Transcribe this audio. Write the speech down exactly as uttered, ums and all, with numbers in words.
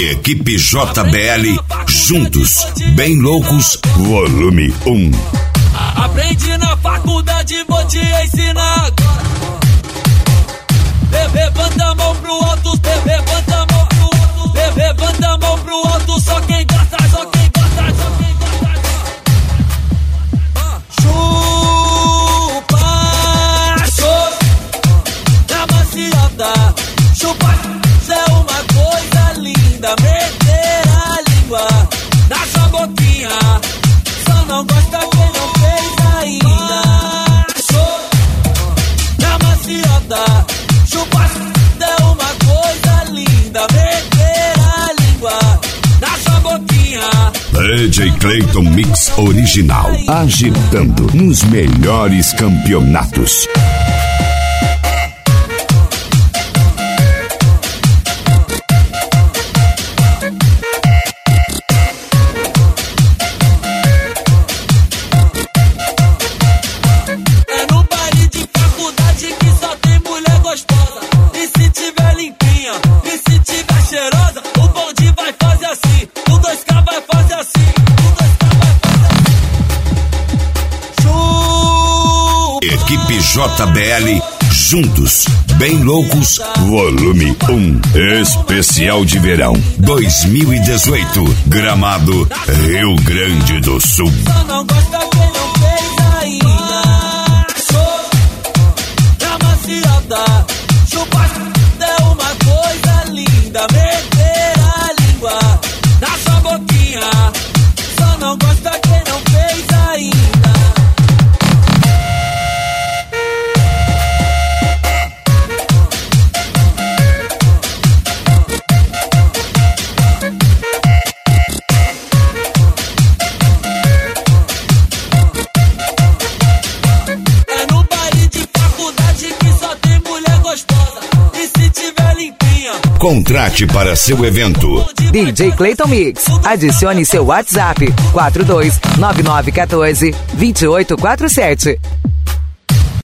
Equipe J B L, juntos, bem loucos, volume um. Aprendi na faculdade, vou te ensinar agora. Levanta a mão pro alto, levanta a mão pro alto, levanta a mão pro alto, só quem gosta, só quem gosta, só quem gosta. Chupa, chupa, na maciota, chupa, isso é uma coisa linda, meter a língua na sua boquinha, só não gosta quem não fez ainda. Chupa, na maciota, chupa, é uma coisa linda, meter a língua na sua boquinha. D J Clayton Mix original, agitando nos melhores campeonatos. É no baile de faculdade que só tem mulher gostosa. E se tiver limpinha, e se tiver cheirosa, o bonde vai fazer assim, o dois K vai fazer assim, o dois K vai fazer assim. Chupa. Equipe J B L, juntos, bem loucos, volume um. Especial de verão dois mil e dezoito, Gramado, Rio Grande do Sul. Só não gosta quem não fez ainda. Chupa, na maciota, chupa, é uma coisa linda, meter a língua na sua boquinha, só não gosta quem não fez ainda. É no baile de faculdade que só tem mulher gostosa. E se tiver limpinha, Contrate para seu evento D J Clayton Mix. Adicione seu WhatsApp quatro dois nove nove um quatro dois oito quatro sete.